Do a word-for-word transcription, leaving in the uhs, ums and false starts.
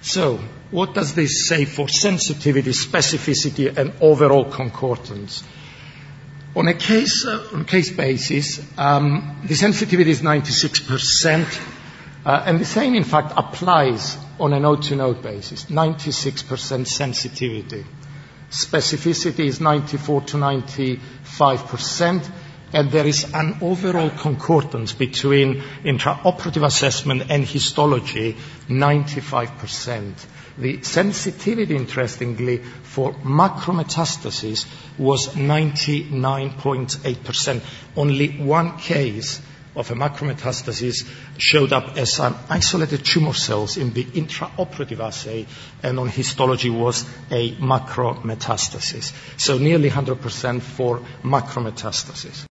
So, what does this say for sensitivity, specificity, and overall concordance? On a case, uh, on case basis, um, the sensitivity is ninety-six percent, uh, and the same, in fact, applies on a node-to-node basis, ninety-six percent sensitivity. Specificity is ninety-four to ninety-five percent, and there is an overall concordance between intraoperative assessment and histology, ninety-five percent. The sensitivity, interestingly, for macrometastasis was ninety-nine point eight percent. Only one case of a macrometastasis showed up as an isolated tumor cells in the intraoperative assay, and on histology was a macrometastasis. So nearly one hundred percent for macrometastasis.